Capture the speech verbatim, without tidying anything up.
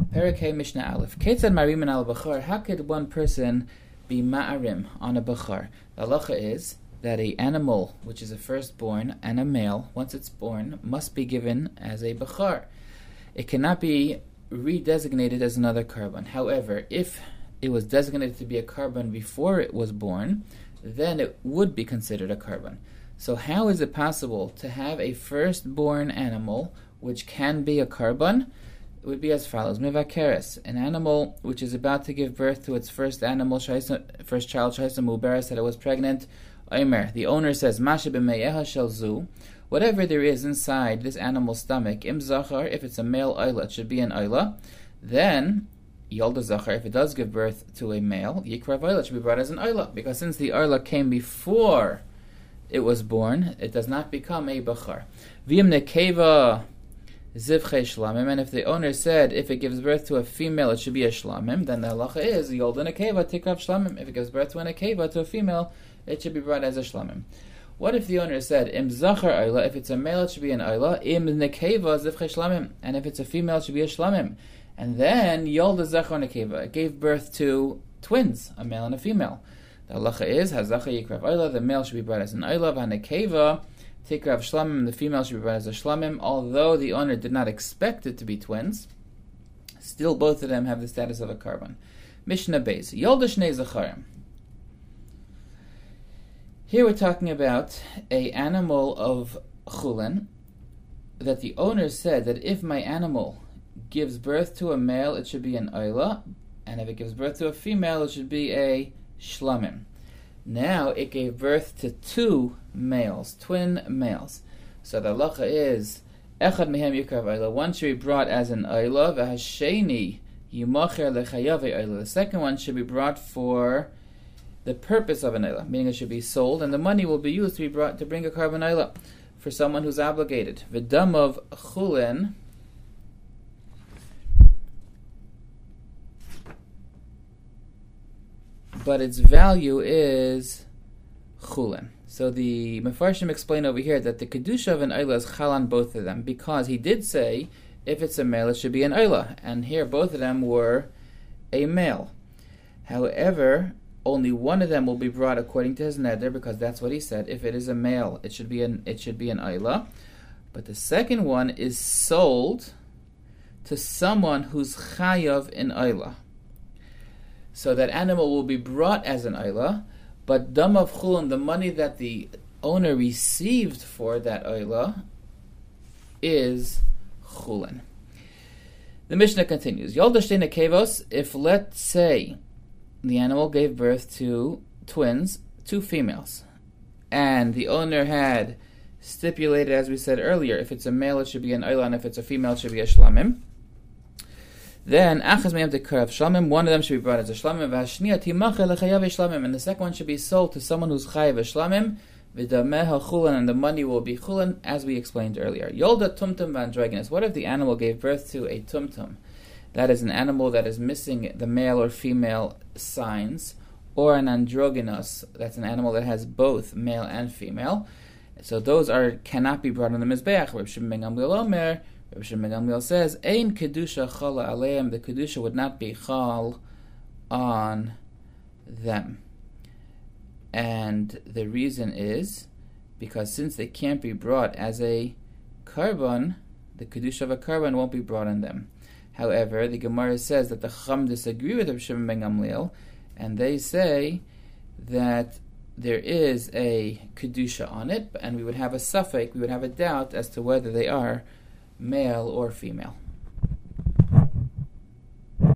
Perikei Mishnah Aleph. Ketzad Marimin al Bachar. How could one person be ma'arim on a Bachar? The halacha is that a animal which is a firstborn and a male, once it's born, must be given as a Bachar. It cannot be redesignated as another carbon. However, if it was designated to be a carbon before it was born, then it would be considered a carbon. So how is it possible to have a firstborn animal which can be a carbon? It would be as follows. Mivakeres, an animal which is about to give birth to its first animal, first child, Shaisa Muberes, that it was pregnant. Omer, the owner says, Masha b'meyeha shel zu, whatever there is inside this animal's stomach, im zachar, if it's a male ayla, it should be an ayla. Then, yolda zachar, if it does give birth to a male, yikra ayla, it should be brought as an ayla, because since the ayla came before it was born, it does not become a bachar. V'im nekeva zivche shlamim, and if the owner said if it gives birth to a female it should be a shlamim, then the halacha is yolda nekeva tikrav shlamim. If it gives birth to an nekeva, to a female, it should be brought as a shlamim. What if the owner said im zachar ayla, if it's a male it should be an ayla, im nekeva zivche shlamim, and if it's a female it should be a shlamim, and then yolda zachar nekeva, it gave birth to twins, a male and a female. The halacha is hazachar yikrav ayla, the male should be brought as an ayla, v'hanekeva tikrav shlamim, the female should be brought as a shlamim. Although the owner did not expect it to be twins, still both of them have the status of a carbon. Mishnah Beis, yolda shnei zacharim. Here we're talking about a animal of chulin that the owner said that if my animal gives birth to a male, it should be an ayla, and if it gives birth to a female, it should be a shlamim. Now it gave birth to two males, twin males. So the halacha is echad mehem yikrav ayla. One should be brought as an ayla, v'hasheni yimacher lechayav ayla. The second one should be brought for the purpose of an ayla, meaning it should be sold, and the money will be used to be brought to bring a carbon ayla for someone who's obligated. V'dam of chulin, but its value is chulin. So the Mefarshim explain over here that the kedusha of an ayla is chal on both of them, because he did say if it's a male it should be an ayla, and here both of them were a male. However, only one of them will be brought according to his neder, because that's what he said. If it is a male, it should be an it should be an ayla. But the second one is sold to someone who's chayav in ayla. So that animal will be brought as an ayla, but dam of chulin, the money that the owner received for that ayla, is chulin. The Mishnah continues. Yolda shtei nekevos, if let's say the animal gave birth to twins, two females, and the owner had stipulated, as we said earlier, if it's a male it should be an ayla, and if it's a female it should be a shlamim. Then achaz me'em tekarav shlamim, one of them should be brought as a shlamim, v'hashniya timacher lechayav shlamim, and the second one should be sold to someone who's chayav shlamim, v'dameha chulin, and the money will be chulin, as we explained earlier. Yolda tumtum v'androgynous. What if the animal gave birth to a tumtum? That is an animal that is missing the male or female signs, or an androgynous, that's an animal that has both male and female. So those are cannot be brought on the mizbeach. Reb Shimon ben Gamliel Omer, Reb Shimon ben Gamliel says, Ein kedusha chala aleim, the kedusha would not be chal on them. And the reason is because since they can't be brought as a carbon, the kedusha of a carbon won't be brought on them. However, the Gemara says that the Chacham disagree with Reb Shimon ben Gamliel, and they say that there is a kedusha on it, and we would have a suffix, we would have a doubt as to whether they are male or female.